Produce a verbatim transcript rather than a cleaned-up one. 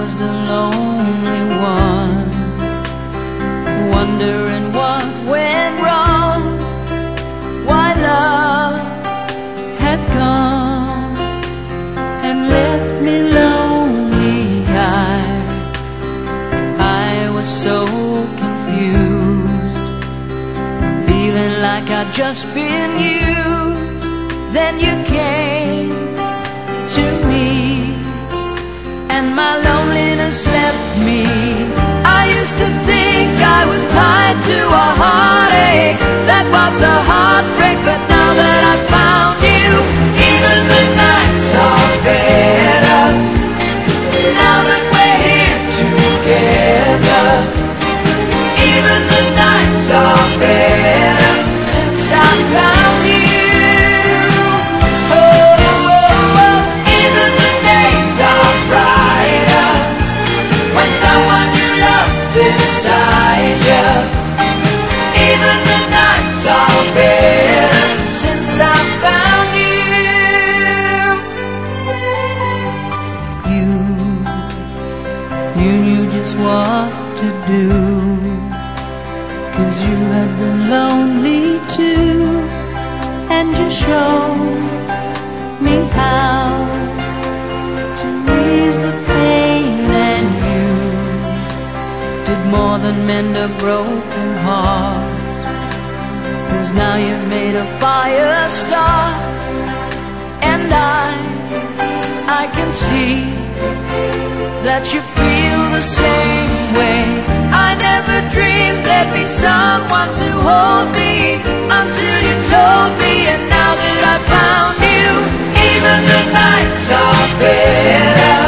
was the lonely one, wondering what went wrong, why love had gone and left me lonely. I, I was so confused, feeling like I'd just been used. Then you came to me, and my loneliness left me. I used to think I was tied to a heartache that was the heartbreak, but now that I found you, even the nights are better. Now that we're here together, even the nights are better since I found you. Someone you love beside you, even the nights are better since I found you. You, you knew just what to do, 'cause you had been lonely too, and you showed me how to ease the pain, and you did more than mend a broken heart, 'cause now you've made a fire start, and I, I can see that you feel the same way. I never dreamed there'd be someone to hold me until you told me, and now that I found you, even the nights are better.